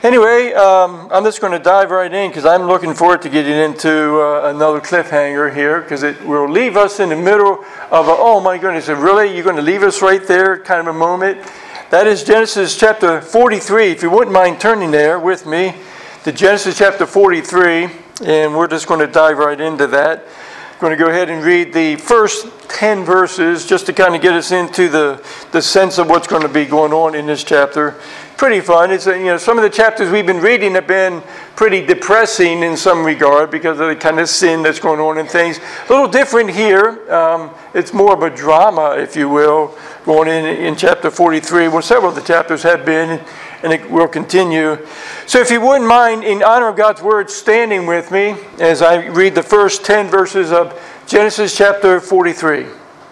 Anyway, I'm just going to dive right in because I'm looking forward to getting into another cliffhanger here because it will leave us in the middle of oh my goodness, really? You're going to leave us right there kind of a moment? That is Genesis chapter 43. If you wouldn't mind turning there with me to Genesis chapter 43, and we're just going to dive right into that. I'm going to go ahead and read the first 10 verses just to kind of get us into the sense of what's going to be going on in this chapter. Pretty fun. It's some of the chapters we've been reading have been pretty depressing in some regard because of the kind of sin that's going on and things. A little different here. It's more of a drama, if you will, going in chapter 43. Well, several of the chapters have been, and it will continue. So if you wouldn't mind, in honor of God's word, standing with me as I read the first 10 verses of Genesis chapter 43.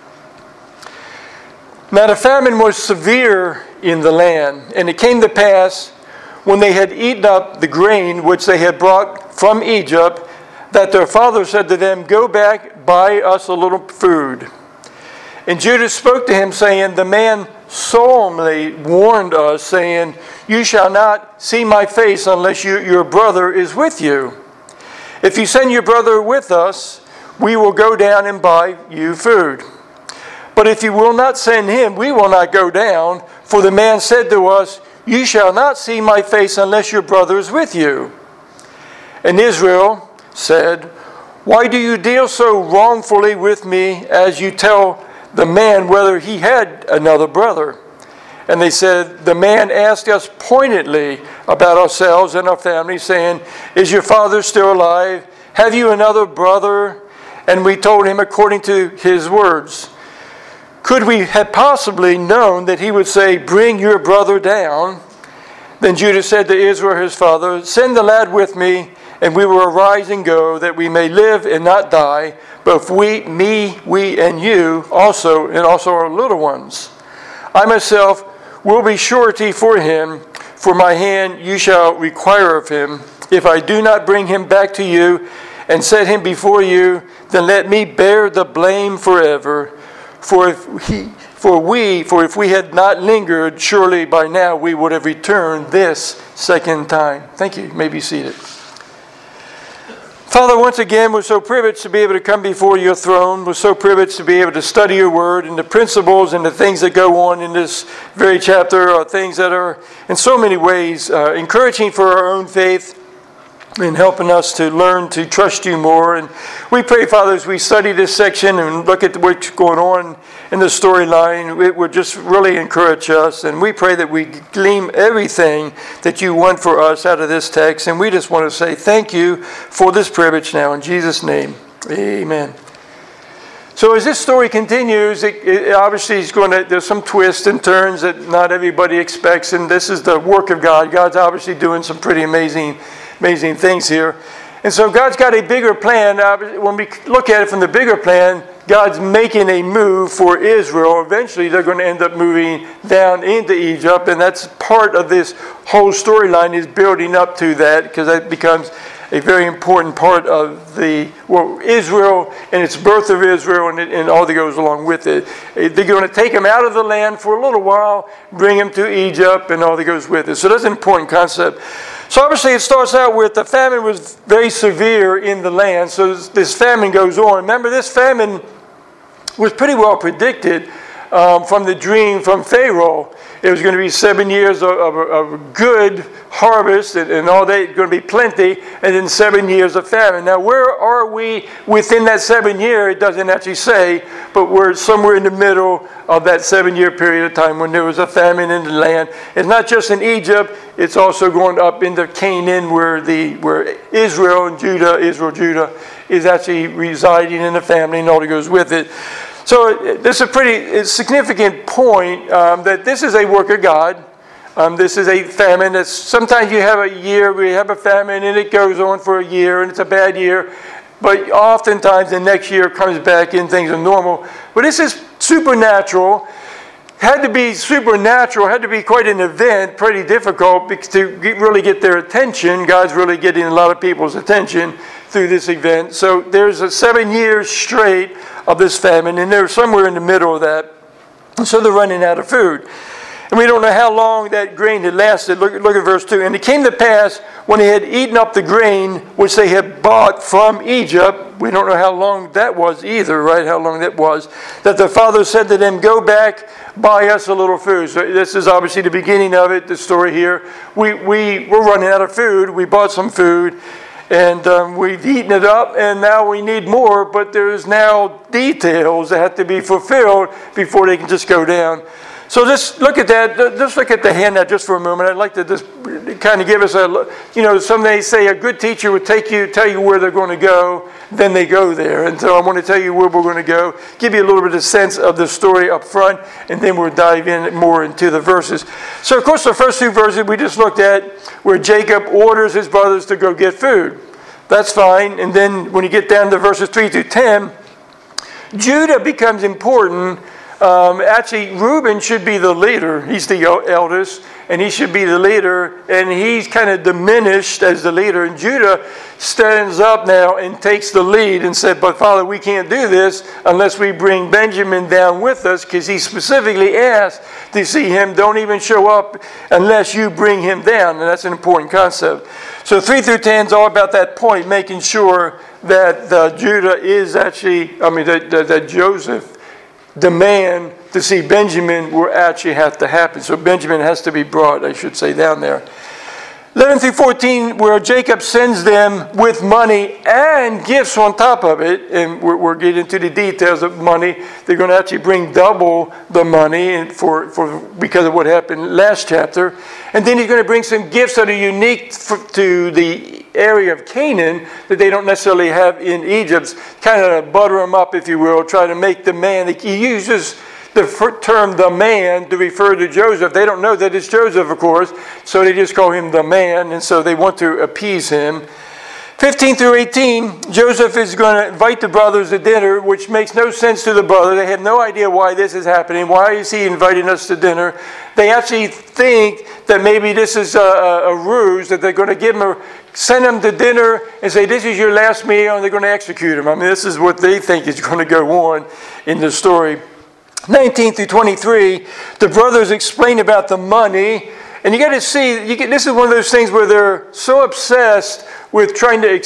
Now the famine was severe in the land, and it came to pass, when they had eaten up the grain which they had brought from Egypt, that their father said to them, "Go back, buy us a little food." And Judah spoke to him, saying, "The man solemnly warned us, saying, You shall not see my face unless your brother is with you. If you send your brother with us, we will go down and buy you food. But if you will not send him, we will not go down. For the man said to us, You shall not see my face unless your brother is with you." And Israel said, "Why do you deal so wrongfully with me as you tell the man whether he had another brother?" And they said, "The man asked us pointedly about ourselves and our family, saying, Is your father still alive? Have you another brother?" And we told him according to his words. Could we have possibly known that he would say, "Bring your brother down"? Then Judah said to Israel his father, "Send the lad with me, and we will arise and go, that we may live and not die, both we and you also, and also our little ones. I myself will be surety for him, for my hand you shall require of him. If I do not bring him back to you and set him before you, then let me bear the blame forever. For if we had not lingered, surely by now we would have returned this second time." Thank you. You may be seated. Father, once again, we're so privileged to be able to come before your throne. We're so privileged to be able to study your word, and the principles and the things that go on in this very chapter are things that are in so many ways encouraging for our own faith and helping us to learn to trust you more. And we pray, Father, as we study this section and look at what's going on in the storyline, it would just really encourage us. And we pray that we glean everything that you want for us out of this text. And we just want to say thank you for this privilege now. In Jesus' name, amen. So as this story continues, it obviously is there's some twists and turns that not everybody expects. And this is the work of God. God's obviously doing some pretty amazing things here. And so God's got a bigger plan. When we look at it from the bigger plan, God's making a move for Israel. Eventually they're going to end up moving down into Egypt, and that's part of this whole storyline is building up to that, because that becomes a very important part of Israel and its birth of Israel and all that goes along with it. They're going to take them out of the land for a little while, bring them to Egypt, and all that goes with it. So that's an important concept. So obviously it starts out with the famine was very severe in the land. So this famine goes on. Remember, this famine was pretty well predicted from the dream from Pharaoh. It was going to be 7 years of good harvest and all that, going to be plenty, and then 7 years of famine. Now, where are we within that 7 year? It doesn't actually say, but we're somewhere in the middle of that 7 year period of time when there was a famine in the land. It's not just in Egypt, it's also going up into Canaan where Israel, Judah is actually residing in the family and all that goes with it. So this is a pretty significant point that this is a work of God. This is a famine. That's, sometimes you have a year where you have a famine and it goes on for a year and it's a bad year. But oftentimes the next year comes back and things are normal. But this is supernatural. Had to be supernatural, had to be quite an event, pretty difficult to really get their attention. God's really getting a lot of people's attention through this event. So there's a 7 years straight of this famine, and they're somewhere in the middle of that. So they're running out of food. And we don't know how long that grain had lasted. Look at verse 2. And it came to pass, when they had eaten up the grain which they had bought from Egypt, we don't know how long that was either, right? How long that was. That the father said to them, go back, buy us a little food. So this is obviously the beginning of it, the story here. We're running out of food. We bought some food. And we've eaten it up, and now we need more, but there's now details that have to be fulfilled before they can just go down. So just look at that. Just look at the handout just for a moment. I'd like to just kind of give us some they say a good teacher would tell you where they're going to go, then they go there. And so I want to tell you where we're going to go, give you a little bit of sense of the story up front, and then we'll dive in more into the verses. So, of course, the first two verses we just looked at where Jacob orders his brothers to go get food. That's fine. And then when you get down to verses 3 through 10, Judah becomes important. Actually, Reuben should be the leader. He's the eldest, and he should be the leader. And he's kind of diminished as the leader. And Judah stands up now and takes the lead and said, but Father, we can't do this unless we bring Benjamin down with us, because he specifically asked to see him. Don't even show up unless you bring him down. And that's an important concept. So 3 through 10 is all about that point, making sure that Judah is actually, that Joseph, the man to see Benjamin will actually have to happen. So Benjamin has to be brought, I should say, down there. 11 through 14, where Jacob sends them with money and gifts on top of it, and we'll get into the details of money. They're going to actually bring double the money because of what happened last chapter. And then he's going to bring some gifts that are unique to the area of Canaan that they don't necessarily have in Egypt. Kind of butter them up, if you will, try to make the man. He uses the term the man to refer to Joseph. They don't know that it's Joseph, of course, so they just call him the man, and so they want to appease him. 15 through 18, Joseph is going to invite the brothers to dinner, which makes no sense to the brothers. They have no idea why this is happening. Why is he inviting us to dinner? They actually think that maybe this is a ruse, that they're going to send him to dinner and say, this is your last meal, and they're going to execute him. This is what they think is going to go on in the story. 19 through 23, the brothers explain about the money. And you got to see, this is one of those things where they're so obsessed with trying to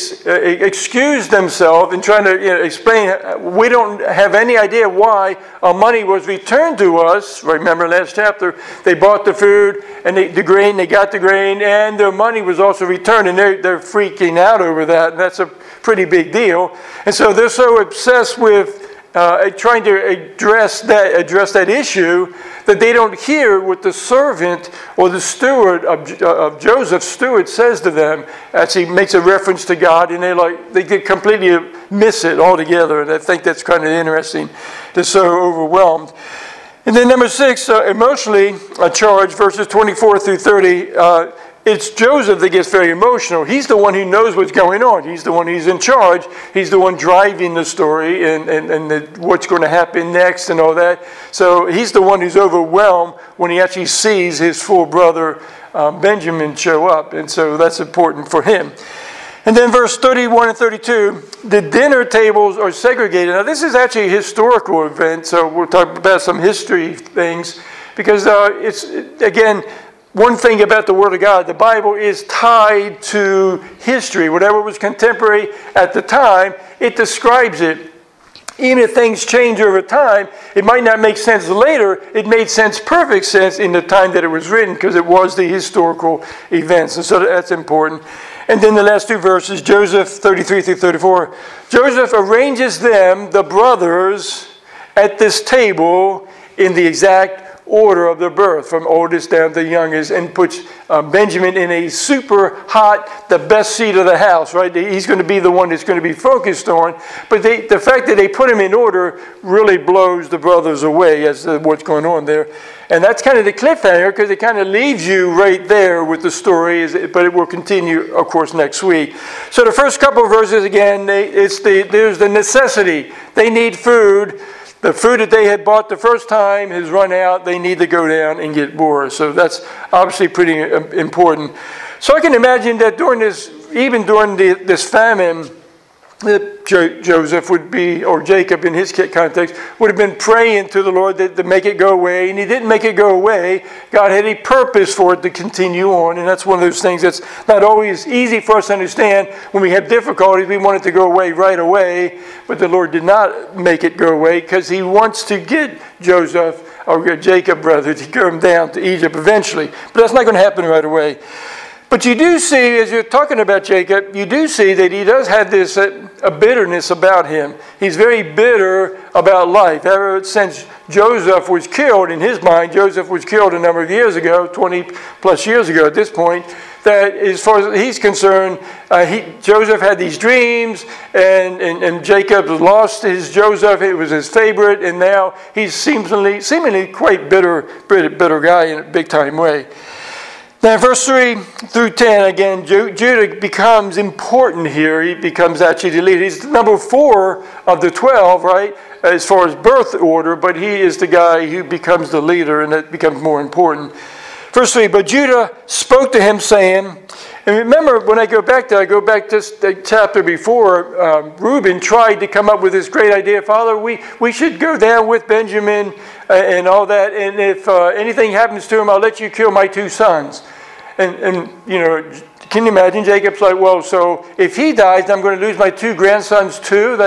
excuse themselves and trying to explain, we don't have any idea why our money was returned to us. Remember last chapter, they bought the food and they got the grain, and their money was also returned, and they're freaking out over that, and that's a pretty big deal. And so they're so obsessed with trying to address that issue that they don't hear what the servant or the steward of Joseph's steward says to them as he makes a reference to God, and they completely miss it altogether. And I think that's kind of interesting. They're so overwhelmed. And then number 6, emotionally charged, verses 24 through 30. It's Joseph that gets very emotional. He's the one who knows what's going on. He's the one who's in charge. He's the one driving the story and what's going to happen next and all that. So he's the one who's overwhelmed when he actually sees his full brother Benjamin show up. And so that's important for him. And then verse 31 and 32, the dinner tables are segregated. Now this is actually a historical event, so we'll talk about some history things, because it's, again, one thing about the Word of God, the Bible is tied to history. Whatever was contemporary at the time, it describes it. Even if things change over time, it might not make sense later. It made perfect sense in the time that it was written, because it was the historical events. And so that's important. And then the last two verses, Joseph 33 through 34. Joseph arranges them, the brothers, at this table in the exact order of their birth, from oldest down to youngest, and puts Benjamin in a super hot, the best seat of the house, right? He's going to be the one that's going to be focused on. But the fact that they put him in order really blows the brothers away as to what's going on there. And that's kind of the cliffhanger, because it kind of leaves you right there with the story, but it will continue, of course, next week. So the first couple of verses, again, there's the necessity. They need food. The food that they had bought the first time has run out. They need to go down and get more. So that's obviously pretty important. So I can imagine that during this famine, Joseph would be, or Jacob in his context, would have been praying to the Lord to make it go away, and he didn't make it go away. God had a purpose for it to continue on, and that's one of those things that's not always easy for us to understand. When we have difficulties, we want it to go away right away, but the Lord did not make it go away because he wants to get Joseph, or Jacob rather, to come down to Egypt eventually. But that's not going to happen right away. But you do see, as you're talking about Jacob, you do see that he does have this a bitterness about him. He's very bitter about life. Ever since Joseph was killed, in his mind, Joseph was killed a number of years ago, 20 plus years ago at this point, that as far as he's concerned, Joseph had these dreams, and Jacob lost his Joseph. It was his favorite, and now he's seemingly quite bitter guy in a big-time way. Now, verse 3 through 10, again, Judah becomes important here. He becomes actually the leader. He's number 4 of the 12, right, as far as birth order, but he is the guy who becomes the leader, and it becomes more important. Verse 3, but Judah spoke to him, saying, and remember, when I go back to the chapter before, Reuben tried to come up with this great idea, Father, we should go down with Benjamin and all that, and if anything happens to him, I'll let you kill my 2 sons. And you know, can you imagine? Jacob's like, well, so if he dies, I'm going to lose my 2 grandsons too.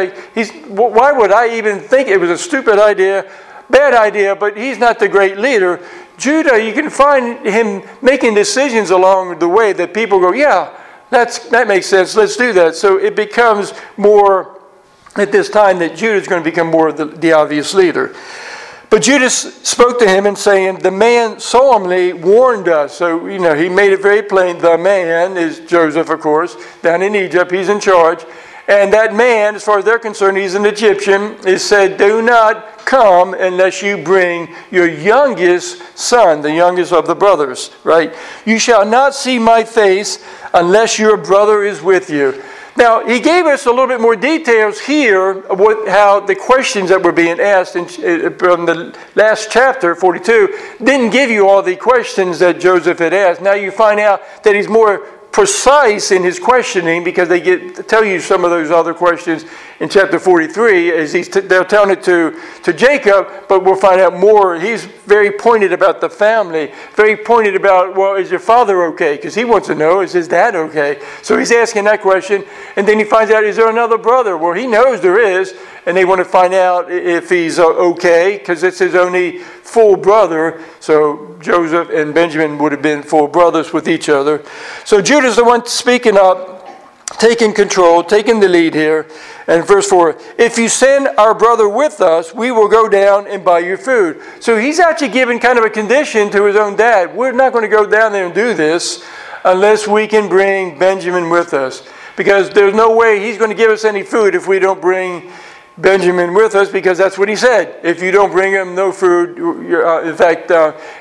Why would I even think it was a stupid idea, bad idea? But he's not the great leader. Judah, you can find him making decisions along the way that people go, yeah, that makes sense. Let's do that. So it becomes more at this time that Judah is going to become more the obvious leader. But Judah spoke to him and saying, the man solemnly warned us. So, you know, he made it very plain. The man is Joseph, of course, down in Egypt. He's in charge. And that man, as far as they're concerned, he's an Egyptian, is said, do not come unless you bring your youngest son, the youngest of the brothers, right? You shall not see my face unless your brother is with you. Now, he gave us a little bit more details here of how the questions that were being asked from the last chapter, 42, didn't give you all the questions that Joseph had asked. Now you find out that he's more precise in his questioning because they tell you some of those other questions in chapter 43 as they're telling it to Jacob, but we'll find out more. He's very pointed about the family, very pointed about, well, is your father okay? Because he wants to know, is his dad okay? So he's asking that question, and then he finds out, is there another brother? Well, he knows there is, and they want to find out if he's okay, because it's his only full brother. So Joseph and Benjamin would have been full brothers with each other. So Judah's the one speaking up, taking control, taking the lead here. And verse 4, if you send our brother with us, we will go down and buy you food. So he's actually giving kind of a condition to his own dad. We're not going to go down there and do this unless we can bring Benjamin with us. Because there's no way he's going to give us any food if we don't bring Benjamin with us, because that's what he said. If you don't bring him, no food. In fact,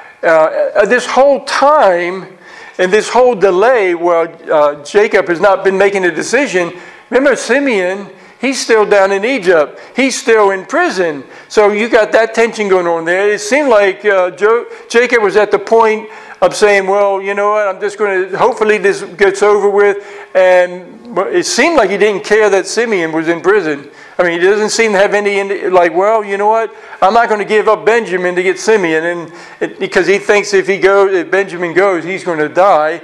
this whole time and this whole delay, while Jacob has not been making a decision, remember Simeon, he's still down in Egypt. He's still in prison. So you got that tension going on there. It seemed like Jacob was at the point of saying, well, you know what, I'm just going to, hopefully this gets over with. And it seemed like he didn't care that Simeon was in prison. I mean, he doesn't seem to have any, like, well, you know what, I'm not going to give up Benjamin to get Simeon, because he thinks if Benjamin goes, he's going to die.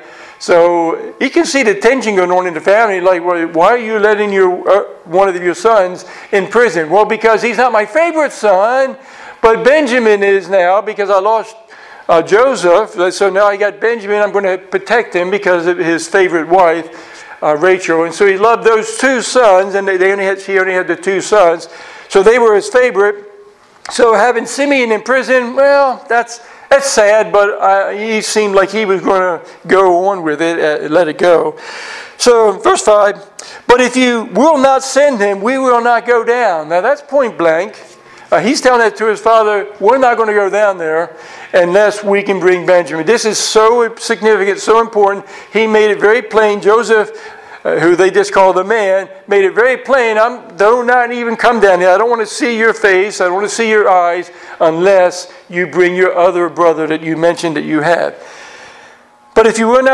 So you can see the tension going on in the family, like, well, why are you letting one of your sons in prison? Well, because he's not my favorite son, but Benjamin is now, because I lost Joseph, so now I got Benjamin. I'm going to protect him because of his favorite wife, Rachel. And so he loved those 2 sons, and she only had the 2 sons. So they were his favorite. So having Simeon in prison, well, that's sad, but he seemed like he was going to go on with it, let it go. So verse 5, but if you will not send him, we will not go down. Now that's point blank. He's telling that to his father, we're not going to go down there unless we can bring Benjamin. This is so significant, so important. He made it very plain. Joseph, who they just call the man, made it very plain. Do not even come down here. I don't want to see your face. I don't want to see your eyes unless you bring your other brother that you mentioned that you have. But if you will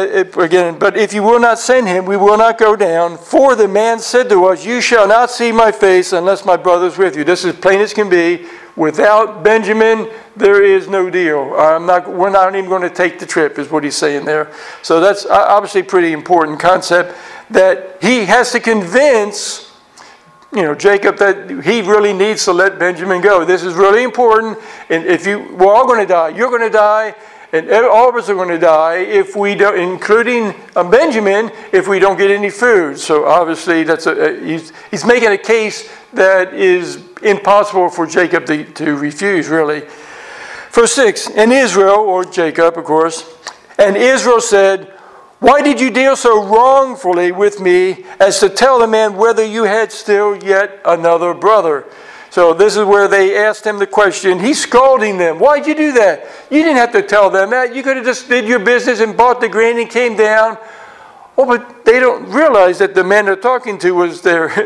not send him, we will not go down. For the man said to us, you shall not see my face unless my brother is with you. This is plain as can be. Without Benjamin, there is no deal. We're not even going to take the trip, is what he's saying there. So that's obviously a pretty important concept, that he has to convince Jacob that he really needs to let Benjamin go. This is really important. And we're all going to die. You're going to die. And all of us are going to die if we don't, including Benjamin, if we don't get any food. So obviously, he's making a case that is impossible for Jacob to refuse, really. Verse 6, and Israel, or Jacob, of course, and Israel said, why did you deal so wrongfully with me as to tell the man whether you had still yet another brother? So this is where they asked him the question. He's scolding them. Why'd you do that? You didn't have to tell them that. You could have just did your business and bought the grain and came down. Oh, but they don't realize that the man they're talking to was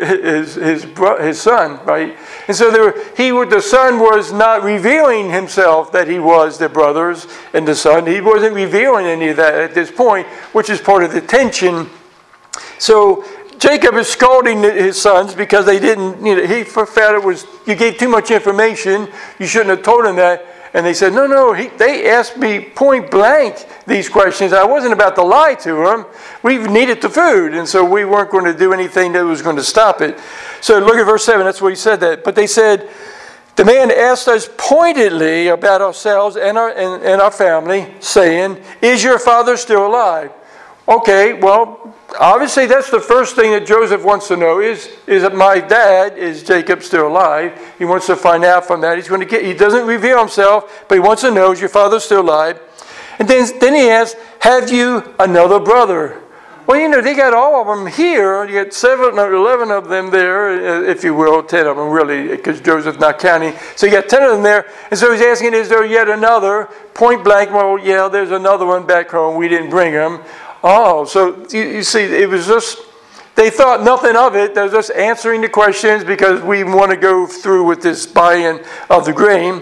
his son, right? And so the son was not revealing himself that he was the brothers and the son. He wasn't revealing any of that at this point, which is part of the tension. So Jacob is scolding his sons because they didn't, he felt you gave too much information. You shouldn't have told him that. And they said, no, they asked me point blank these questions. I wasn't about to lie to them. We needed the food, and so we weren't going to do anything that was going to stop it. So look at verse 7, that's what he said that. But they said, the man asked us pointedly about ourselves and our family, saying, is your father still alive? Okay, well, obviously that's the first thing that Joseph wants to know is that my dad, is Jacob still alive? He wants to find out from that. He doesn't reveal himself, but he wants to know, is your father still alive? And then he asks, have you another brother? Well, they got all of them here. You got 11 of them there, if you will, 10 of them really, because Joseph's not counting. So you got 10 of them there. And so he's asking, is there yet another? Point blank, well, yeah, there's another one back home. We didn't bring him. Oh, so you see, it was just, they thought nothing of it. They're just answering the questions because we want to go through with this buy-in of the grain.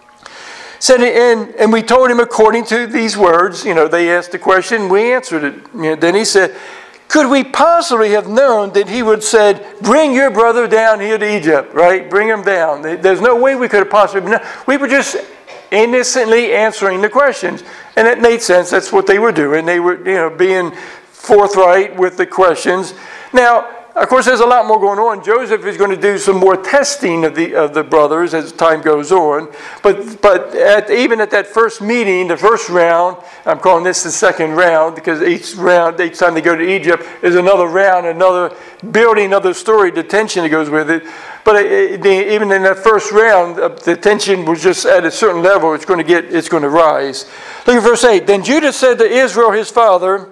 Said, and we told him according to these words. They asked the question, we answered it. Then he said, could we possibly have known that he would said, bring your brother down here to Egypt, right? Bring him down. There's no way we could have possibly known. We were just innocently answering the questions. And it made sense. That's what they were doing. They were, being forthright with the questions. Now, of course, there's a lot more going on. Joseph is going to do some more testing of the brothers as time goes on. But even at that first meeting, the first round, I'm calling this the second round because each time they go to Egypt is another round, another building, another story, the tension that goes with it. But even in that first round, the tension was just at a certain level. It's going to rise. Look at verse 8. Then Judah said to Israel, his father,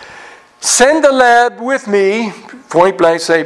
send the lad with me, point blank, say,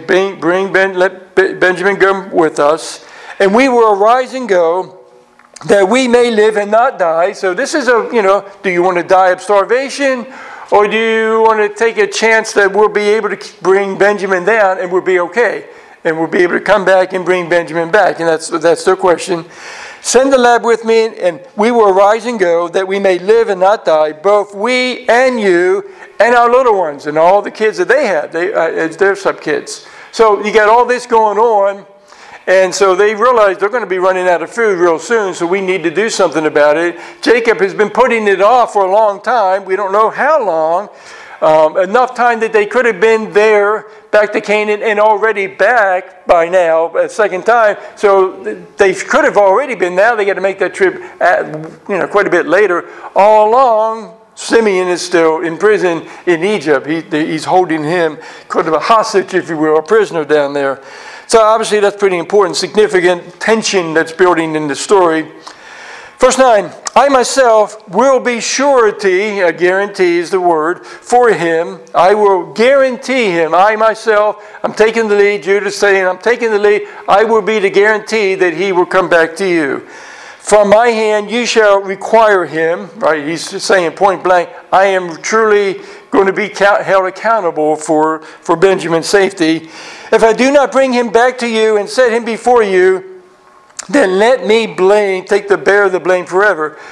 let Benjamin go with us, and we will arise and go, that we may live and not die. So this is do you want to die of starvation, or do you want to take a chance that we'll be able to bring Benjamin down and we'll be okay? And we'll be able to come back and bring Benjamin back. And that's their question. Send the lad with me, and we will arise and go, that we may live and not die, both we and you and our little ones, and all the kids that they have. It's their sub-kids. So you got all this going on, and so they realize they're going to be running out of food real soon, so we need to do something about it. Jacob has been putting it off for a long time. We don't know how long. Enough time that they could have been there, back to Canaan, and already back by now, a second time. So they could have already been. Now they got to make that trip, quite a bit later. All along, Simeon is still in prison in Egypt. He's holding him, kind of a hostage, if you will, a prisoner down there. So obviously that's pretty important, significant tension that's building in the story. Verse 9, I myself will be surety, a guarantee is the word, for him. I will guarantee him. I myself, I'm taking the lead. Judah's saying, I'm taking the lead. I will be the guarantee that he will come back to you. From my hand you shall require him. Right? He's saying point blank, I am truly going to be held accountable for Benjamin's safety. If I do not bring him back to you and set him before you, then let me bear the blame forever.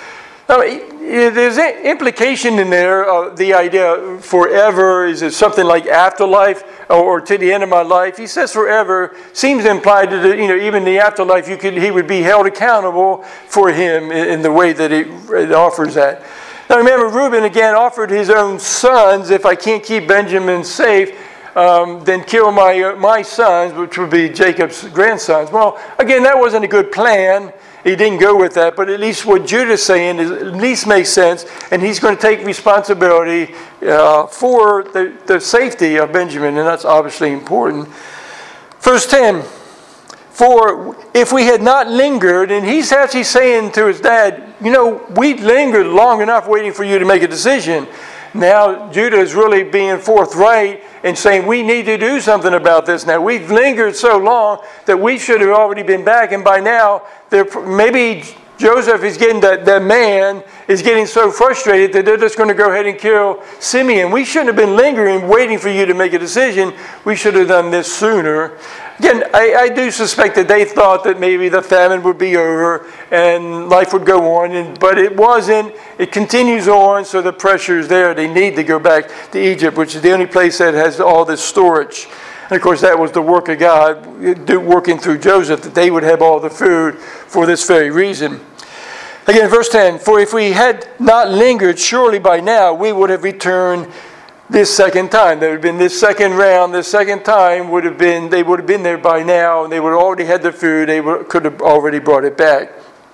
Now, there's an implication in there of the idea forever. Is it something like afterlife or to the end of my life? He says forever seems implied that even the afterlife he would be held accountable for him in the way that it offers that. Now remember, Reuben again offered his own sons. If I can't keep Benjamin safe, then kill my sons, which would be Jacob's grandsons. Well, again, that wasn't a good plan. He didn't go with that, but at least what Judah's saying at least makes sense, and he's going to take responsibility for the safety of Benjamin, and that's obviously important. Verse 10, for if we had not lingered, and he's actually saying to his dad, we lingered long enough waiting for you to make a decision. Now Judah is really being forthright and saying we need to do something about this now. We've lingered so long that we should have already been back, and by now maybe Joseph is getting that man is getting so frustrated that they're just going to go ahead and kill Simeon. We shouldn't have been lingering waiting for you to make a decision. We should have done this sooner. Again, I do suspect that they thought that maybe the famine would be over and life would go on, but it wasn't. It continues on, so the pressure is there. They need to go back to Egypt, which is the only place that has all this storage. And of course, that was the work of God working through Joseph, that they would have all the food for this very reason. Again, verse 10, for if we had not lingered, surely by now we would have returned this second time. There would have been this second round. This second time they would have been there by now, and they would have already had the food. They could have already brought it back.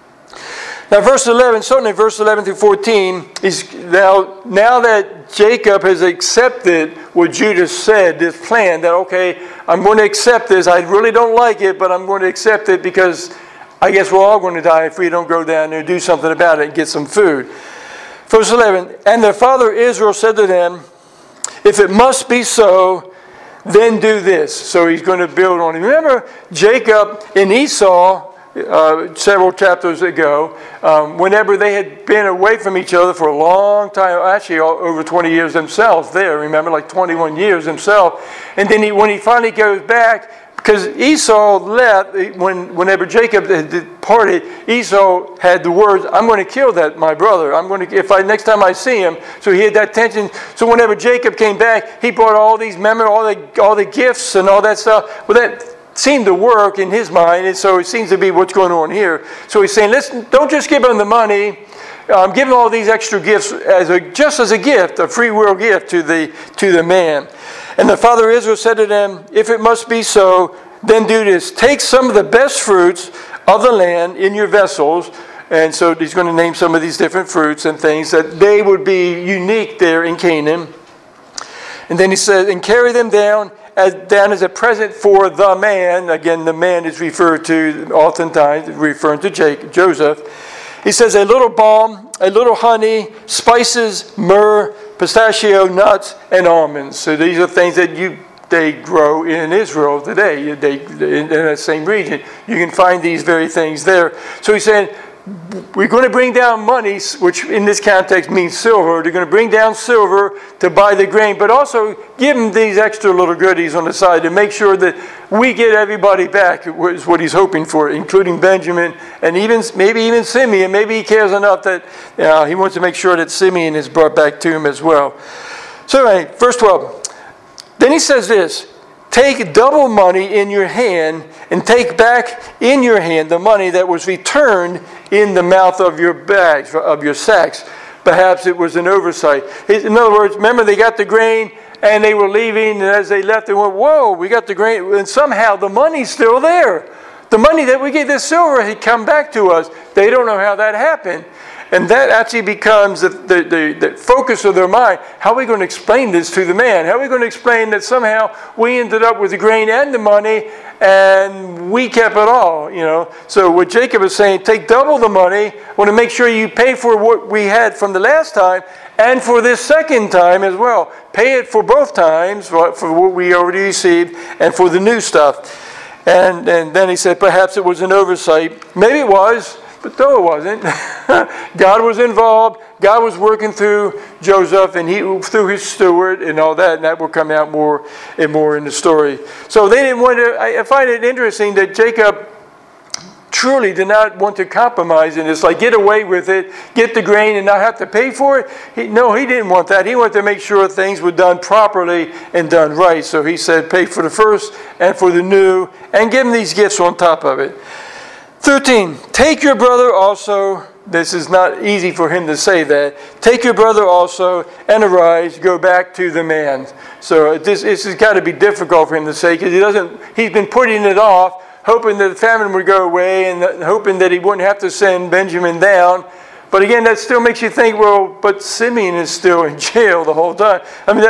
Now, verse 11, certainly verse 11 through 14, is now that Jacob has accepted what Judah said, this plan that, okay, I'm going to accept this. I really don't like it, but I'm going to accept it because I guess we're all going to die if we don't go down there and do something about it and get some food. Verse 11, and their father Israel said to them, if it must be so, then do this. So he's going to build on it. Remember Jacob and Esau, several chapters ago, whenever they had been away from each other for a long time, actually over 20 years themselves there, remember, like 21 years himself. And then when he finally goes back, because Esau left, whenever Jacob had departed, Esau had the words, I'm going to kill my brother. Next time I see him. So he had that tension. So whenever Jacob came back, he brought all these memories, all the gifts and all that stuff. Well, that seemed to work in his mind, and so it seems to be what's going on here. So he's saying, listen, don't just give him the money. Give him all these extra gifts just as a gift, a free will gift to the man. And the father Israel said to them, if it must be so, then do this. Take some of the best fruits of the land in your vessels. And so he's going to name some of these different fruits and things that they would be unique there in Canaan. And then he says, and carry them down as a present for the man. Again, the man is referred to oftentimes, referring to Joseph. He says, a little balm, a little honey, spices, myrrh, pistachio nuts, and almonds. So these are things that they grow in Israel today. In that same region, you can find these very things there. So he's saying, we're going to bring down money, which in this context means silver. They're going to bring down silver to buy the grain, but also give them these extra little goodies on the side to make sure that we get everybody back, is what he's hoping for, including Benjamin and maybe even Simeon. Maybe he cares enough that he wants to make sure that Simeon is brought back to him as well. So anyway, verse 12. Then he says this, take double money in your hand and take back in your hand the money that was returned in the mouth of your bags, of your sacks. Perhaps it was an oversight. In other words, remember they got the grain and they were leaving, and as they left they went, whoa, we got the grain, and somehow the money's still there. The money that we get, this silver, had come back to us. They don't know how that happened. And that actually becomes the focus of their mind. How are we going to explain this to the man? How are we going to explain that somehow we ended up with the grain and the money and we kept it all? So what Jacob is saying, take double the money. I want to make sure you pay for what we had from the last time and for this second time as well. Pay it for both times, for what we already received and for the new stuff. And then he said, perhaps it was an oversight. Maybe it was. But no, it wasn't. God was involved. God was working through Joseph and through his steward and all that, and that will come out more and more in the story. So they didn't want to. I find it interesting that Jacob surely did not want to compromise in this, like get away with it, get the grain and not have to pay for it. He didn't want that. He wanted to make sure things were done properly and done right. So he said, pay for the first and for the new, and give him these gifts on top of it. 13, take your brother also. This is not easy for him to say that. Take your brother also and arise, go back to the man. So this has got to be difficult for him to say, because he's been putting it off, hoping that the famine would go away and hoping that he wouldn't have to send Benjamin down. But again, that still makes you think, well, but Simeon is still in jail the whole time. I mean,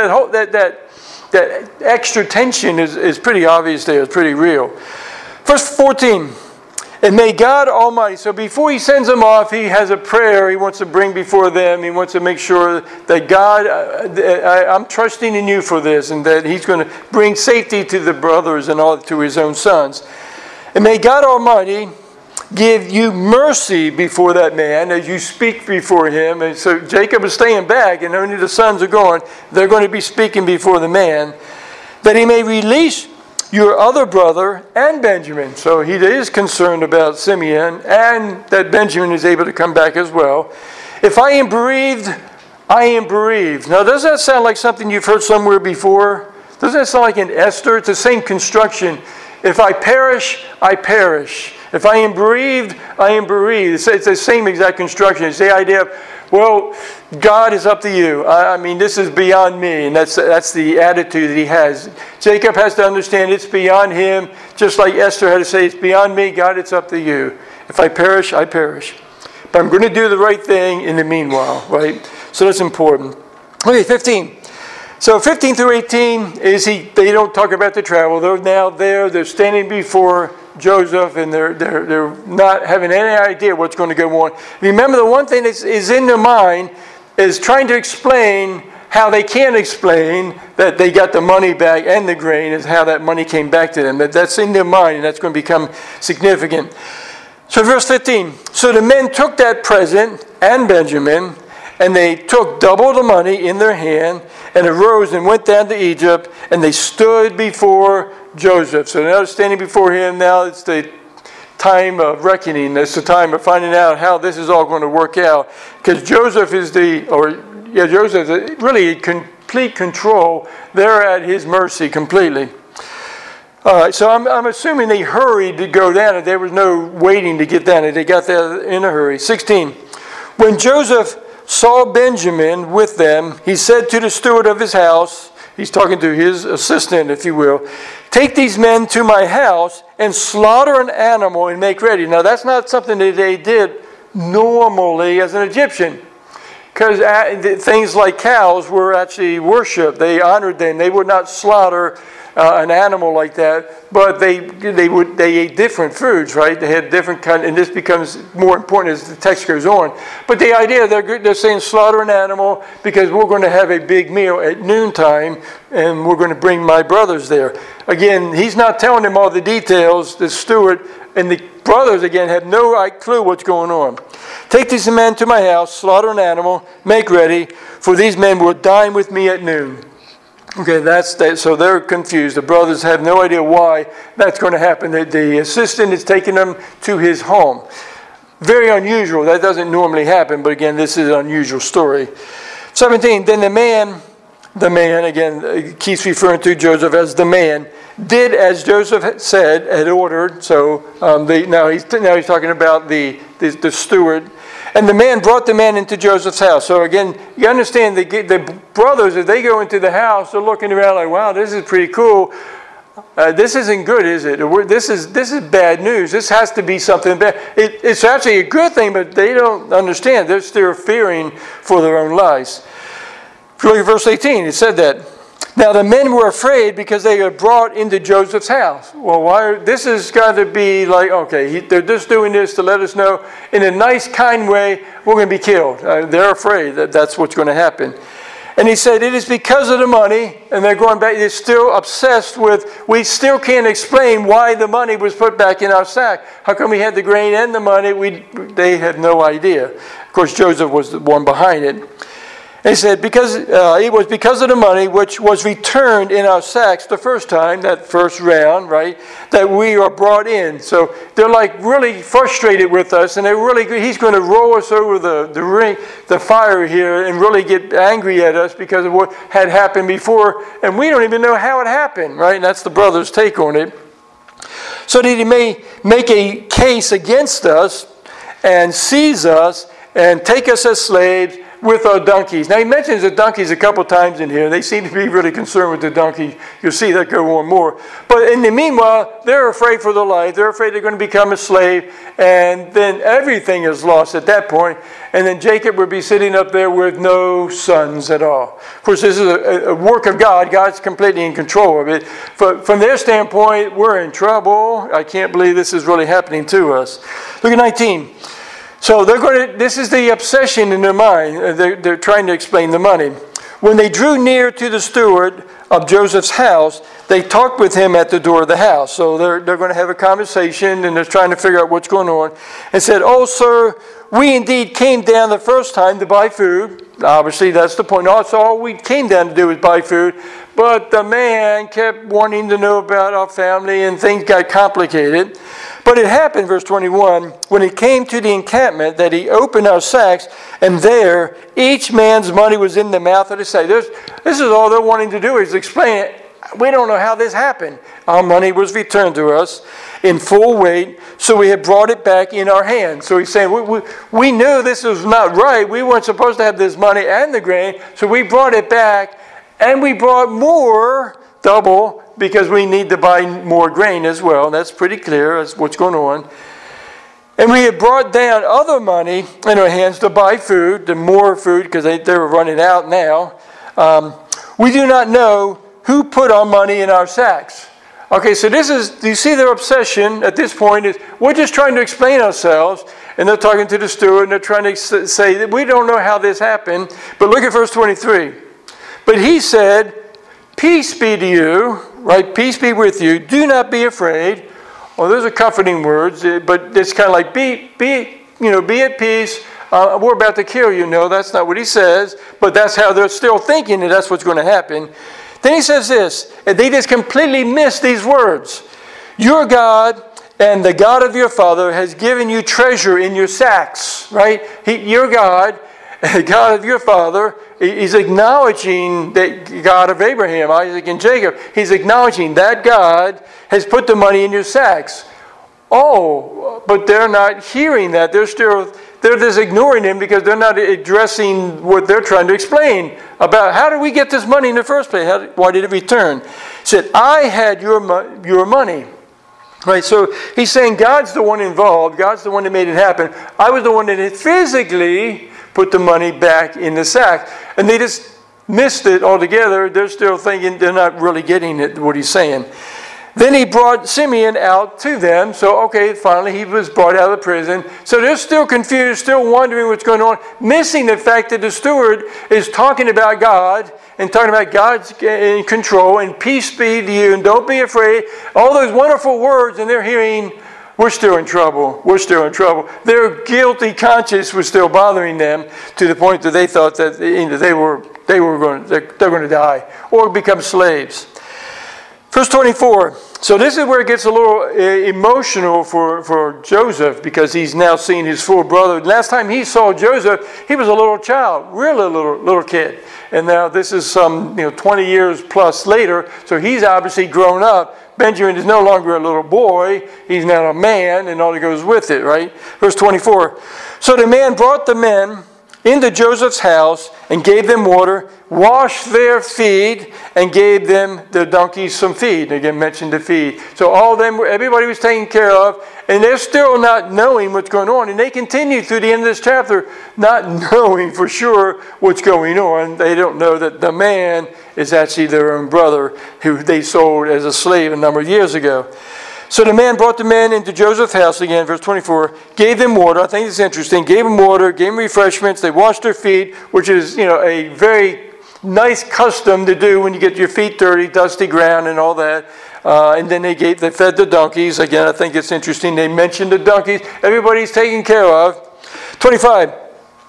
that extra tension is pretty obvious there. It's pretty real. Verse 14. And may God Almighty, so before he sends them off, he has a prayer he wants to bring before them. He wants to make sure that God, I'm trusting in you for this, and that he's going to bring safety to the brothers and all to his own sons. And may God Almighty give you mercy before that man as you speak before him. And so Jacob is staying back, and only the sons are going. They're going to be speaking before the man, that he may release your other brother and Benjamin. So he is concerned about Simeon, and that Benjamin is able to come back as well. If I am bereaved, I am bereaved. Now, does that sound like something you've heard somewhere before? Doesn't that sound like in Esther? It's the same construction. If I perish, I perish. If I am bereaved, I am bereaved. It's the same exact construction. It's the idea of, well, God is up to you. I mean, this is beyond me. And that's the attitude that he has. Jacob has to understand it's beyond him. Just like Esther had to say, it's beyond me. God, it's up to you. If I perish, I perish. But I'm going to do the right thing in the meanwhile, right? So that's important. Okay, 15. So 15 through 18 they don't talk about the travel. They're now there. They're standing before Joseph, and they're not having any idea what's going to go on. Remember, the one thing that is in their mind is trying to explain how they can't explain that they got the money back and the grain, is how that money came back to them. That's in their mind, and that's going to become significant. So verse 15. So the men took that present and Benjamin, and they took double the money in their hand, and arose and went down to Egypt, and they stood before Joseph. So now they're standing before him. Now it's the time of reckoning. It's the time of finding out how this is all going to work out. Because Joseph is Joseph is really in complete control. They're at his mercy completely. All right, so I'm assuming they hurried to go down, and there was no waiting to get down. They got there in a hurry. 16. When Joseph saw Benjamin with them, he said to the steward of his house, he's talking to his assistant, if you will, take these men to my house and slaughter an animal and make ready. Now, that's not something that they did normally as an Egyptian, because things like cows were actually worshipped. They honored them. They would not slaughter an animal like that, but they ate different foods, right? They had different kind, and this becomes more important as the text goes on. But the idea, they're saying slaughter an animal because we're going to have a big meal at noontime, and we're going to bring my brothers there. Again, he's not telling them all the details. The steward and the brothers, again, have no clue what's going on. Take these men to my house, slaughter an animal, make ready, for these men will dine with me at noon. Okay, so they're confused. The brothers have no idea why that's going to happen. The assistant is taking them to his home. Very unusual. That doesn't normally happen, but again, this is an unusual story. 17, then the man, again, keeps referring to Joseph as the man, did as Joseph had ordered. So now he's talking about the steward. And the man brought the man into Joseph's house. So again, you understand the brothers, as they go into the house, they're looking around like, wow, this is pretty cool. This isn't good, is it? This is bad news. This has to be something bad. It's actually a good thing, but they don't understand. They're still fearing for their own lives. If you look at verse 18, it said that. Now the men were afraid because they were brought into Joseph's house. Well, this has got to be like, okay, they're just doing this to let us know in a nice, kind way, we're going to be killed. They're afraid that that's what's going to happen. And he said, it is because of the money, and they're going back, they're still obsessed with, we still can't explain why the money was put back in our sack. How come we had the grain and the money? They had no idea. Of course, Joseph was the one behind it. He said, because it was because of the money which was returned in our sacks the first time, that first round, right, that we are brought in. So they're like really frustrated with us, and he's going to roll us over the fire here and really get angry at us because of what had happened before, and we don't even know how it happened, right? And that's the brother's take on it. So that he may make a case against us and seize us and take us as slaves with our donkeys. Now he mentions the donkeys a couple times in here. They seem to be really concerned with the donkey. You'll see that go on more. But in the meanwhile, they're afraid for their life. They're afraid they're going to become a slave. And then everything is lost at that point. And then Jacob would be sitting up there with no sons at all. Of course, this is a work of God. God's completely in control of it. From their standpoint, we're in trouble. I can't believe this is really happening to us. Look at 19. So this is the obsession in their mind. They're trying to explain the money. When they drew near to the steward of Joseph's house, they talked with him at the door of the house. So they're going to have a conversation, and they're trying to figure out what's going on. And said, "Oh, sir, we indeed came down the first time to buy food." Obviously, that's the point. Also, all we came down to do was buy food. But the man kept wanting to know about our family, and things got complicated. But it happened, verse 21, when he came to the encampment, that he opened our sacks, and there each man's money was in the mouth of the sack. This is all they're wanting to do is explain it. We don't know how this happened. Our money was returned to us in full weight, so we had brought it back in our hands. So he's saying, we knew this was not right. We weren't supposed to have this money and the grain, so we brought it back, and we brought more, double, because we need to buy more grain as well. That's pretty clear. That's what's going on. And we had brought down other money in our hands to buy food, the more food, because they were running out now. We do not know who put our money in our sacks. Okay, so do you see their obsession at this point is, we're just trying to explain ourselves, and they're talking to the steward, and they're trying to say that we don't know how this happened. But look at verse 23. But he said, "Peace be to you," right? "Peace be with you. Do not be afraid." Well, those are comforting words, but it's kind of like, be at peace. We're about to kill you. No, that's not what he says, but that's how they're still thinking, and that's what's going to happen. Then he says this, and they just completely miss these words. "Your God and the God of your father has given you treasure in your sacks," right? Your God, the God of your father, he's acknowledging that God of Abraham, Isaac, and Jacob. He's acknowledging that God has put the money in your sacks. Oh, but they're not hearing that. They're just ignoring him because they're not addressing what they're trying to explain about how did we get this money in the first place? Why did it return? He said, "I had your money." Right, so he's saying God's the one involved. God's the one that made it happen. I was the one that had physically put the money back in the sack. And they just missed it altogether. They're still thinking they're not really getting it, what he's saying. Then he brought Simeon out to them. So, okay, finally he was brought out of the prison. So they're still confused, still wondering what's going on, missing the fact that the steward is talking about God and talking about God's in control and peace be to you and don't be afraid. All those wonderful words, and they're hearing, we're still in trouble. We're still in trouble. Their guilty conscience was still bothering them to the point that they thought that they're going to die or become slaves. Verse 24. So this is where it gets a little emotional for Joseph because he's now seen his full brother. Last time he saw Joseph, he was a little child, really little kid. And now this is some 20 years plus later, so he's obviously grown up. Benjamin is no longer a little boy. He's now a man, and all that goes with it, right? Verse 24. So the man brought the men into Joseph's house and gave them water, washed their feet, and gave them their donkeys some feed. Again, mentioned the feed. So everybody was taken care of, and they're still not knowing what's going on. And they continue through the end of this chapter not knowing for sure what's going on. They don't know that the man is actually their own brother who they sold as a slave a number of years ago. So the man brought the men into Joseph's house again, verse 24, gave them water. I think it's interesting. Gave them water, gave them refreshments. They washed their feet, which is, a very nice custom to do when you get your feet dirty, dusty ground and all that. And then they fed the donkeys. Again, I think it's interesting. They mentioned the donkeys. Everybody's taken care of. 25.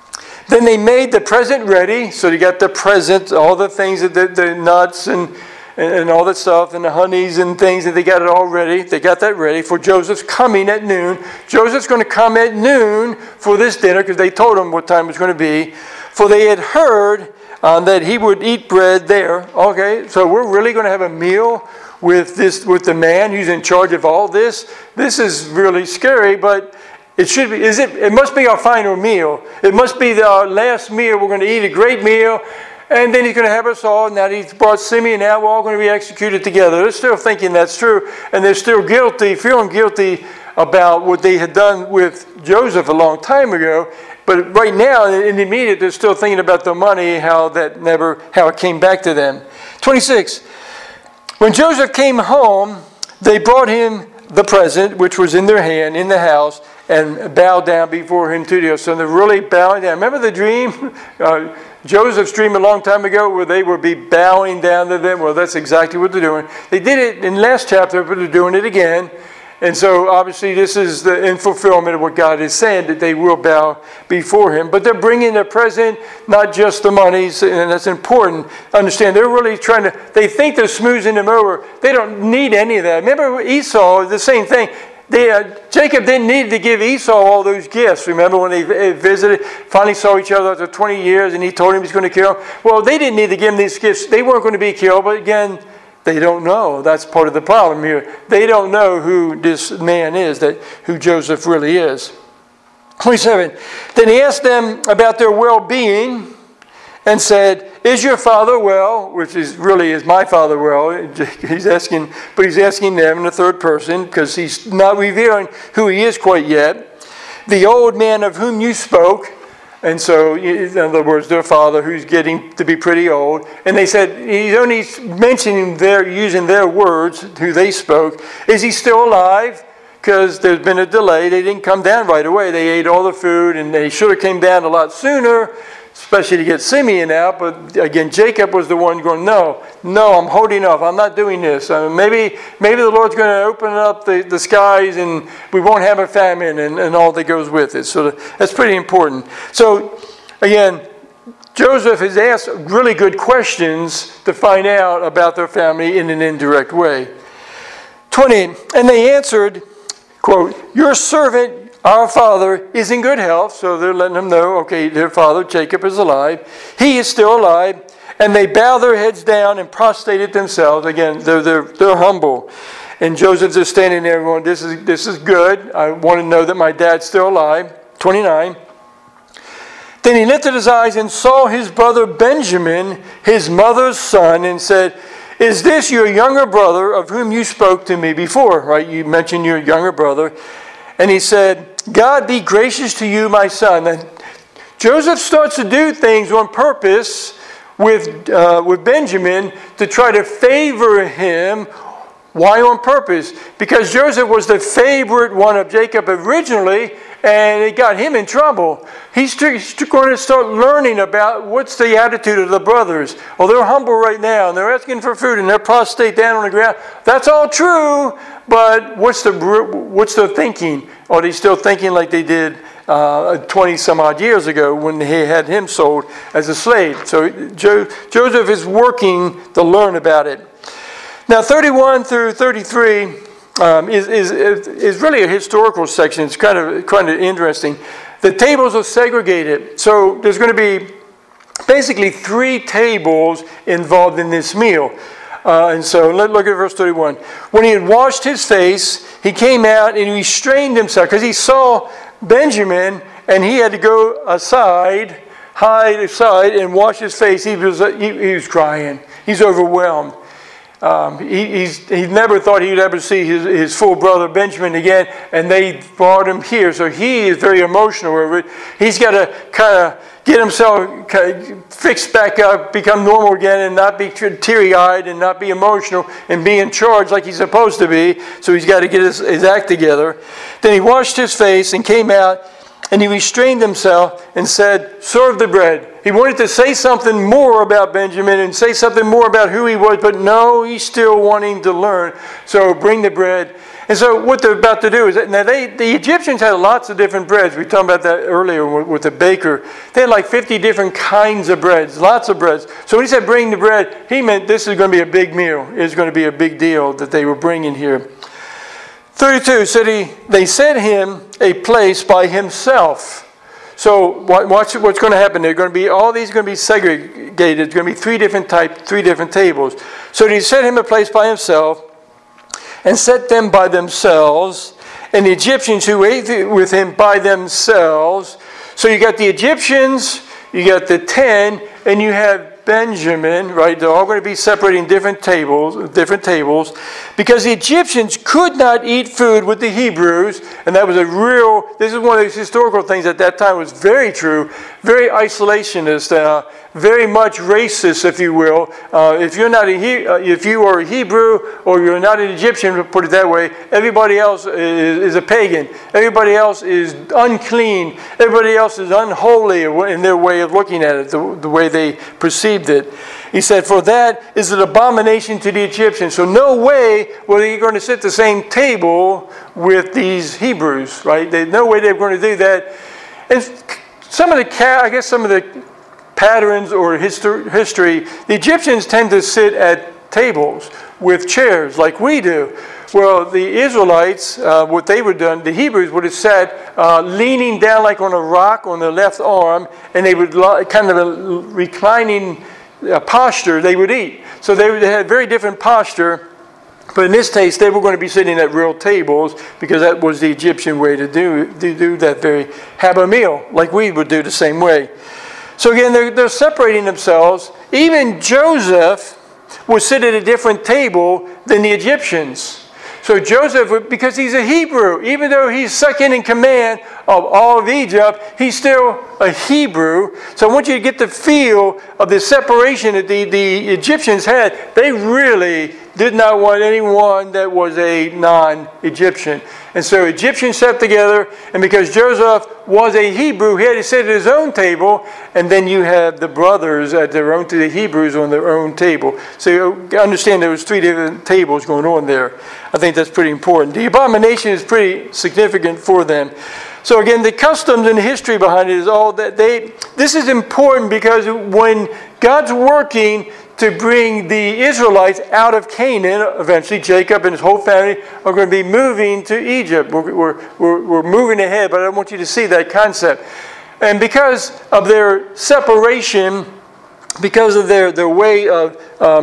Then they made the present ready. So they got the present, all the things, the nuts and all that stuff, and the honeys and things, and they got it all ready. They got that ready for Joseph's coming at noon. Joseph's going to come at noon for this dinner because they told him what time it was going to be. For they had heard that he would eat bread there. Okay, so we're really going to have a meal with the man who's in charge of all this. This is really scary, but it should be. It must be our final meal. It must be our last meal. We're going to eat a great meal, and then he's going to have us all. Now he's brought Simeon out. We're all going to be executed together. They're still thinking that's true, and they're still feeling guilty about what they had done with Joseph a long time ago. But right now, in the immediate, they're still thinking about the money, how it came back to them. 26. When Joseph came home, they brought him the present, which was in their hand, in the house, and bowed down before him to the earth. So they're really bowing down. Remember the dream? Joseph's dream a long time ago where they would be bowing down to them? Well, that's exactly what they're doing. They did it in the last chapter, but they're doing it again. And so obviously this is in fulfillment of what God is saying, that they will bow before him. But they're bringing their present, not just the monies, and that's important. Understand, they're really they think they're smoothing them over. They don't need any of that. Remember Esau, the same thing. Jacob didn't need to give Esau all those gifts. Remember when they visited, finally saw each other after 20 years, and he told him he's going to kill him? Well, they didn't need to give him these gifts. They weren't going to be killed, but again, they don't know. That's part of the problem here. They don't know who this man is, who Joseph really is. 27. Then he asked them about their well-being and said, "Is your father well?" Which is my father well? He's asking them in the third person because he's not revealing who he is quite yet. "The old man of whom you spoke." And so, in other words, their father, who's getting to be pretty old. And they said, he's only mentioning using their words, who they spoke. Is he still alive? Because there's been a delay. They didn't come down right away. They ate all the food, and they should have came down a lot sooner, especially to get Simeon out. But again, Jacob was the one going, no, I'm holding off. I'm not doing this. Maybe the Lord's going to open up the skies and we won't have a famine and all that goes with it. So that's pretty important. So again, Joseph has asked really good questions to find out about their family in an indirect way. 20, and they answered, quote, "Your servant, our father, is in good health." So they're letting them know, okay, their father, Jacob, is alive. He is still alive. And they bow their heads down and prostrated themselves. Again, they're humble. And Joseph's just standing there going, this is good. I want to know that my dad's still alive. 29. Then he lifted his eyes and saw his brother Benjamin, his mother's son, and said, "Is this your younger brother of whom you spoke to me before?" Right? You mentioned your younger brother. And he said, "God be gracious to you, my son." And Joseph starts to do things on purpose with Benjamin to try to favor him. Why on purpose? Because Joseph was the favorite one of Jacob originally, and it got him in trouble. He's going to start learning about what's the attitude of the brothers. Oh, they're humble right now, and they're asking for food, and they're prostrate down on the ground. That's all true, but what's their thinking? Are they still thinking like they did 20 some odd years ago when he had him sold as a slave? So Joseph is working to learn about it. Now 31 through 33 is really a historical section. It's kind of interesting. The tables are segregated. So there's going to be basically 3 tables involved in this meal. And so let's look at verse 31. When he had washed his face, he came out and restrained himself because he saw Benjamin and he had to go hide aside and wash his face. He was crying. He's overwhelmed. He never thought he would ever see his full brother Benjamin again, and they brought him here. So he is very emotional over it. He's got to kind of get himself fixed back up, become normal again, and not be teary-eyed and not be emotional and be in charge like he's supposed to be. So he's got to get his act together. Then he washed his face and came out, and he restrained himself and said, "Serve the bread." He wanted to say something more about Benjamin and say something more about who he was, but no, he's still wanting to learn. So bring the bread. And so what they're about to do is, now the Egyptians had lots of different breads. We talked about that earlier with the baker. They had like 50 different kinds of breads, lots of breads. So when he said bring the bread, he meant this is going to be a big meal. It's going to be a big deal that they were bringing here. 32 said they set him a place by himself. So watch what's going to happen. They're going to be, all these are going to be segregated. There's going to be three different tables. So he set him a place by himself and set them by themselves, and the Egyptians who ate with him by themselves. So you got the Egyptians, you got the 10, and you have Benjamin, right? They're all going to be separating different tables, because the Egyptians could not eat food with the Hebrews, and that was this is one of those historical things at that time was very true, very isolationist, very much racist, if you will. If you are a Hebrew or you're not an Egyptian, to put it that way, everybody else is a pagan. Everybody else is unclean. Everybody else is unholy in their way of looking at it, the way they perceived it. He said, for that is an abomination to the Egyptians. So no way were they going to sit at the same table with these Hebrews, right? No way they were going to do that. And some of the patterns or history, the Egyptians tend to sit at tables with chairs like we do. Well, the Israelites, what they would done, the Hebrews would have sat leaning down like on a rock on their left arm, and they would kind of a reclining posture they would eat. So they had very different posture. But in this case, they were going to be sitting at real tables because that was the Egyptian way to do that, have a meal like we would do the same way. So again, they're separating themselves. Even Joseph would sit at a different table than the Egyptians. So Joseph, because he's a Hebrew, even though he's second in command of all of Egypt, he's still a Hebrew. So I want you to get the feel of the separation that the Egyptians had. They really did not want anyone that was a non-Egyptian. And so Egyptians sat together, and because Joseph was a Hebrew, he had to sit at his own table, and then you have the brothers at the Hebrews on their own table. So you understand there was three different tables going on there. I think that's pretty important. The abomination is pretty significant for them. So again, the customs and the history behind it is all that this is important because when God's working to bring the Israelites out of Canaan, eventually Jacob and his whole family are going to be moving to Egypt. We're moving ahead, but I want you to see that concept. And because of their separation, because of their way of,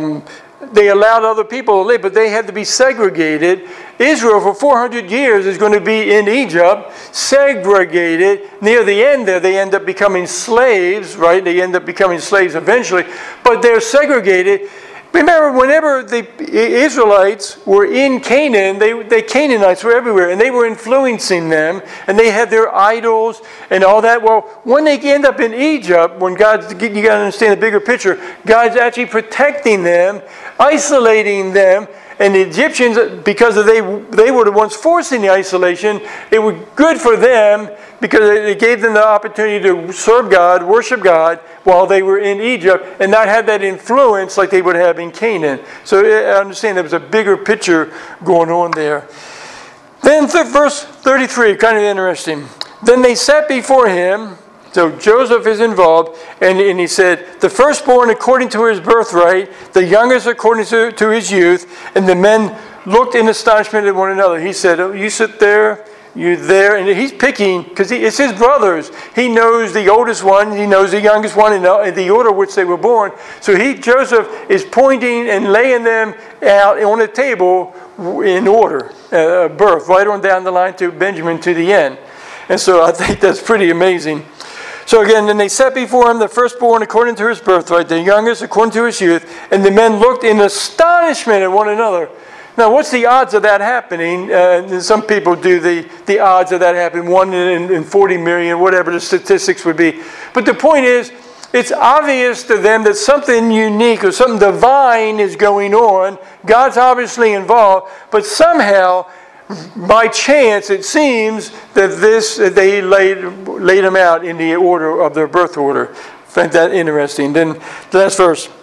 they allowed other people to live, but they had to be segregated. Israel for 400 years is going to be in Egypt, segregated. Near the end there, they end up becoming slaves, right? They end up becoming slaves eventually, but they're segregated. Remember, whenever the Israelites were in Canaan, the Canaanites were everywhere, and they were influencing them, and they had their idols and all that. Well, when they end up in Egypt, you got to understand the bigger picture, God's actually protecting them, isolating them, and the Egyptians, because they were the ones forcing the isolation, it was good for them because it gave them the opportunity to serve God, worship God, while they were in Egypt, and not have that influence like they would have in Canaan. So I understand there was a bigger picture going on there. Then verse 33, kind of interesting. Then they sat before him. So Joseph is involved, and he said, the firstborn according to his birthright, the youngest according to his youth, and the men looked in astonishment at one another. He said, oh, you sit there, you there, and he's picking, because it's his brothers. He knows the oldest one, he knows the youngest one, and the order which they were born. So Joseph is pointing and laying them out on a table in order, birth, right on down the line to Benjamin to the end. And so I think that's pretty amazing. So again, then they set before him the firstborn according to his birthright, the youngest according to his youth, and the men looked in astonishment at one another. Now, what's the odds of that happening? Some people do the odds of that happening, 1 in 40 million, whatever the statistics would be. But the point is, it's obvious to them that something unique or something divine is going on. God's obviously involved, but somehow, by chance, it seems that they laid them out in the order of their birth order. I find that interesting. Then the last verse.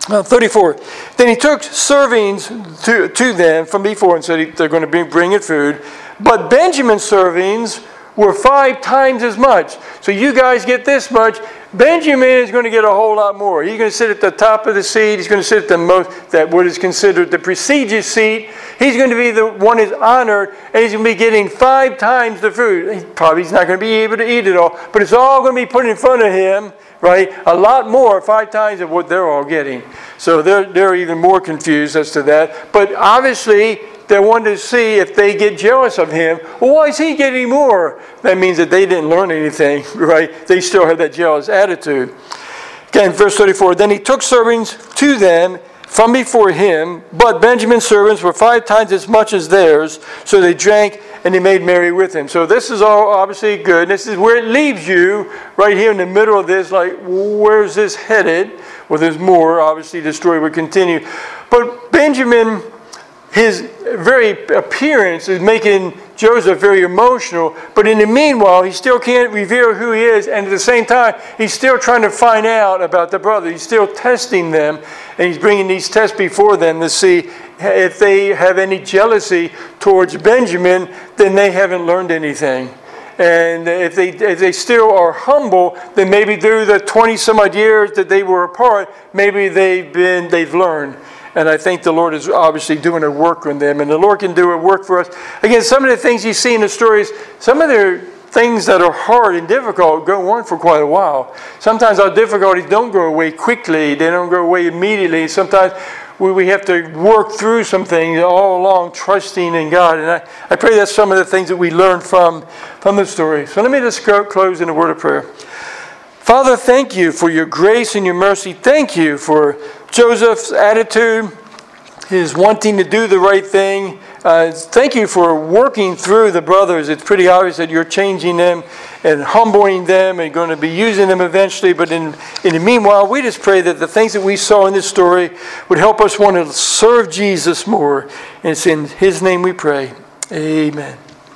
34. Then he took servings to them from before and said they're going to be bringing food. But Benjamin's servings were 5 times as much. So you guys get this much. Benjamin is going to get a whole lot more. He's going to sit at the top of the seat. He's going to sit at what is considered the prestigious seat. He's going to be the one who's honored, and he's going to be getting 5 times the food. He's not going to be able to eat it all, but it's all going to be put in front of him, right? A lot more, 5 times of what they're all getting. So they're even more confused as to that. But obviously, they wanted to see if they get jealous of him. Well, why is he getting more? That means that they didn't learn anything, right? They still have that jealous attitude. Again, verse 34, then he took servings to them from before him, but Benjamin's servants were 5 times as much as theirs, so they drank and they made merry with him. So this is all obviously good. This is where it leaves you, right here in the middle of this, like, where's this headed? Well, there's more. Obviously, the story would continue. But Benjamin, his very appearance is making Joseph very emotional, but in the meanwhile, he still can't reveal who he is, and at the same time, he's still trying to find out about the brother. He's still testing them, and he's bringing these tests before them to see if they have any jealousy towards Benjamin, then they haven't learned anything. And if they still are humble, then maybe through the 20-some-odd years that they were apart, maybe they've learned. And I think the Lord is obviously doing a work on them. And the Lord can do a work for us. Again, some of the things you see in the stories, some of the things that are hard and difficult go on for quite a while. Sometimes our difficulties don't go away quickly. They don't go away immediately. Sometimes we have to work through some things all along, trusting in God. And I pray that's some of the things that we learn from the story. So let me just close in a word of prayer. Father, thank you for your grace and your mercy. Thank you for Joseph's attitude, his wanting to do the right thing. Thank you for working through the brothers. It's pretty obvious that you're changing them and humbling them and going to be using them eventually. But in the meanwhile, we just pray that the things that we saw in this story would help us want to serve Jesus more. And it's in his name we pray. Amen.